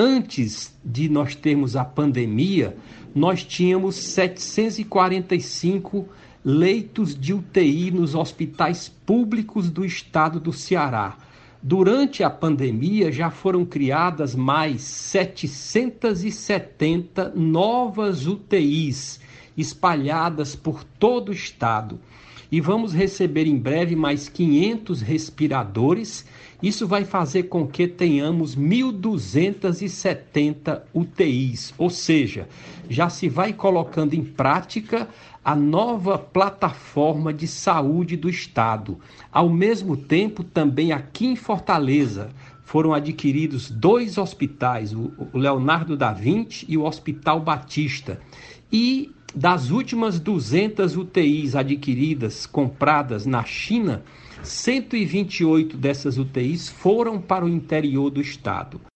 Antes de nós termos a pandemia, nós tínhamos 745 leitos de UTI nos hospitais públicos do estado do Ceará. Durante a pandemia, já foram criadas mais 770 novas UTIs, espalhadas por todo o estado. E vamos receber em breve mais 500 respiradores. Isso vai fazer com que tenhamos 1.270 UTIs, ou seja, já se vai colocando em prática a nova plataforma de saúde do estado. Ao mesmo tempo, também aqui em Fortaleza, foram adquiridos 2 hospitais, o Leonardo da Vinci e o Hospital Batista. E das últimas 200 UTIs adquiridas, compradas na China, 128 dessas UTIs foram para o interior do estado.